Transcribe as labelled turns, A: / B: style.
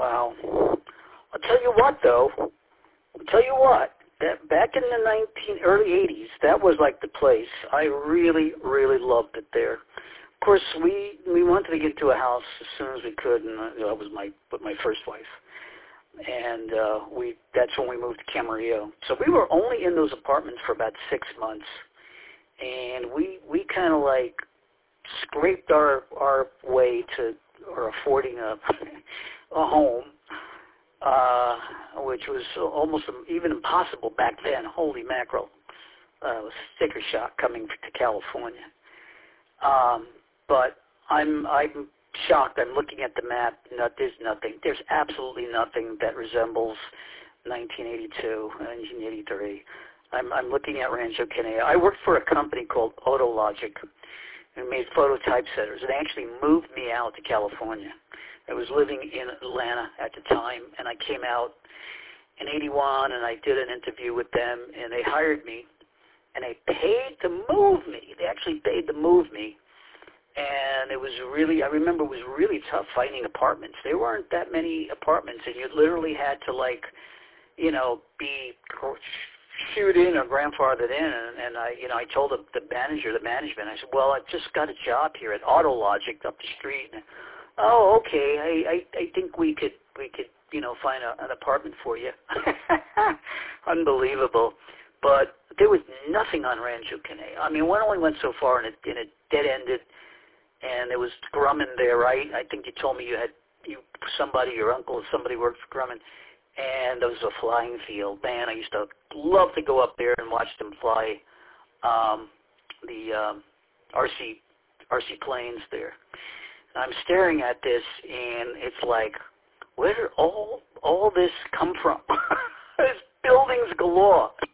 A: Wow. I'll tell you what, though. I'll tell you what. That back in the early 80s, that was like the place. I really, really loved it there. Of course, we wanted to get into a house as soon as we could, and that was with my first wife. And that's when we moved to Camarillo. So we were only in those apartments for about 6 months, and we kind of like scraped our way to or affording a home, which was almost even impossible back then. Holy mackerel! It was sticker shock coming to California. But I'm shocked. I'm looking at the map. No, there's nothing. There's absolutely nothing that resembles 1982, 1983. I'm looking at Rancho Candaya. I worked for a company called Autologic and made photo typesetters. It actually moved me out to California. I was living in Atlanta at the time, and I came out in 81, and I did an interview with them, and they hired me, and they paid to move me. They actually paid to move me. And it was really, I remember it was really tough finding apartments. There weren't that many apartments, and you literally had to, like, you know, be shoot in or grandfathered in. And I told the management, I said, well, I just got a job here at Autologic up the street. And, oh, okay, I think we could find an apartment for you. Unbelievable. But there was nothing on Rancho Candaya. I mean, one only went so far, and it dead-ended. And there was Grumman there, right? I think you told me your uncle or somebody worked for Grumman. And there was a flying field. Man, I used to love to go up there and watch them fly the RC planes there. And I'm staring at this, and it's like, where did all this come from? There's buildings galore.